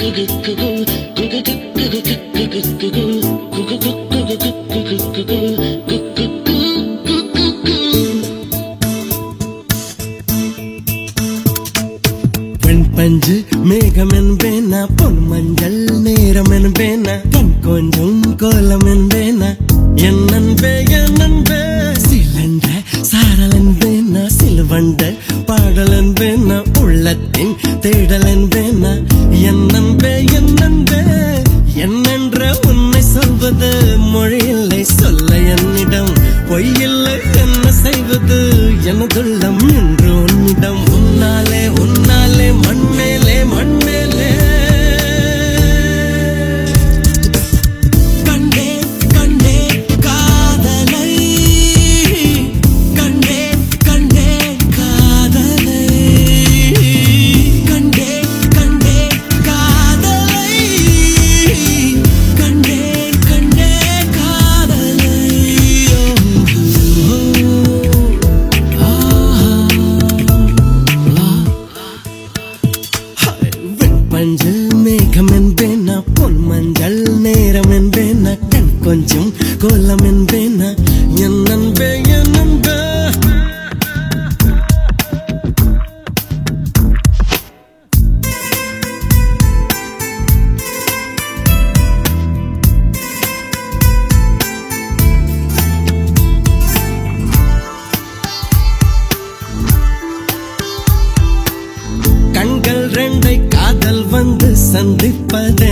பஞ்சு மேகம் என்பேனா பொன் மஞ்சள் நேரம் என்பேனா கண் கொஞ்சம் கோலம் என்பேனா என் நண்பே சிலண்ட சாரல் என்பேனா சிலுவண்ட பாடல் என்பேனா உள்ளத்தின் தேடல் என்பேனா என் நண்பே என்னென்ற உன்னை சொல்வது மொழியில்லை சொல்ல என்னிடம் பொய்யில்லை என்ன செய்வது எனதுள்ளம் என்று உன்னிடம் உன்னாலே மண்மேலே கண்டே காதலை கண்டே காதலை கண்டே காதலை கண்டே காதலை பஞ்சு மேகம் என்பேனா பொன் மஞ்சள் நேரம் என்பேனா கண் கொஞ்சம் கோலம் என்பேனா என் நண்பே கண்கள் ரெண்டை காதல் வந்து சந்திப்பதே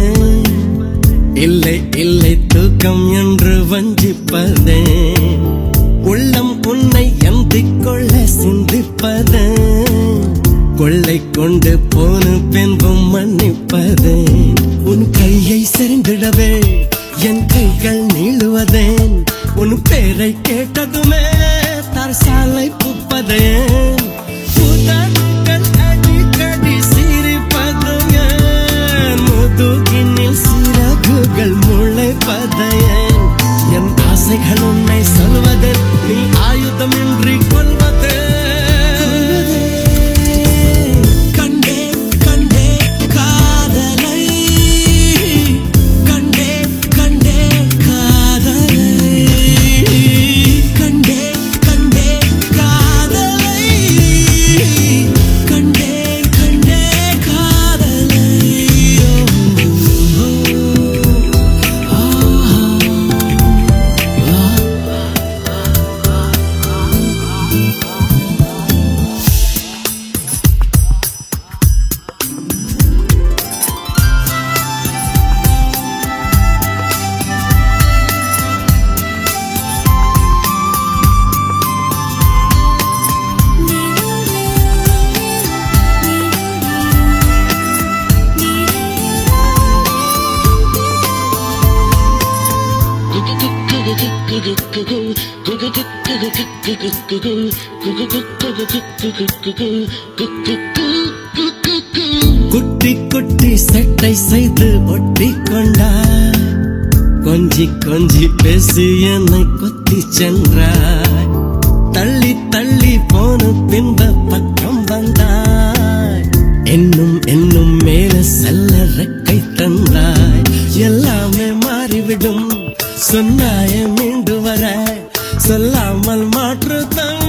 இல்லை தூக்கம் என்று வஞ்சிப்பதே உள்ளம் உன்னை எந்திக் கொள்ள சிந்திப்பதே கொள்ளை கொண்டு போன பின்பும் மன்னிப்பதே உன் கையை செறிந்திடவே என் கைகள் நீளுவதேன் உன் பேரை கேட்டதுமே தரசாலை புப்பதே சிறகுகள் முளைப்பதையன் என் ஆசைகள் உன்னை சொல்வது நீ ஆயுதம் இன்றி கொள்வது கண்டே காதலை கண்டே காதலை கண்டே காதலை கண்டே காதலை குட்டி சட்டை செய்து ஒட்டி கொண்டாய் கொஞ்சி பேசி என்னை கொத்தி சென்றாய் தள்ளி போன பின்ப பக்கம் வந்தாய் என்னும் மேல செல்ல ரெக்கை தந்தாய் எல்லாமே மாறிவிடும் சொன்னாய மீண்டு வர சொல்லாமல் மாற்றுத்தான்